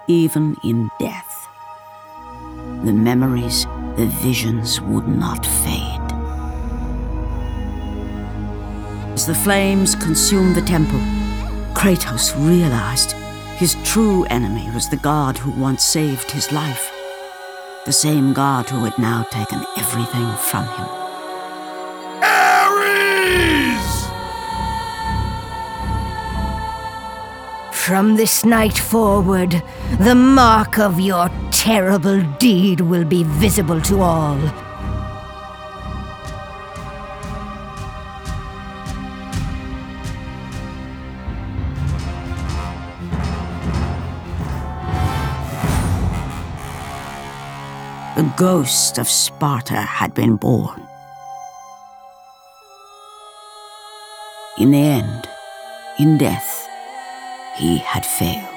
even in death. The memories, the visions would not fade. As the flames consumed the temple, Kratos realized his true enemy was the god who once saved his life, the same god who had now taken everything from him. Ares! From this night forward, the mark of your terrible deed will be visible to all. The ghost of Sparta had been born. In the end, in death, he had failed.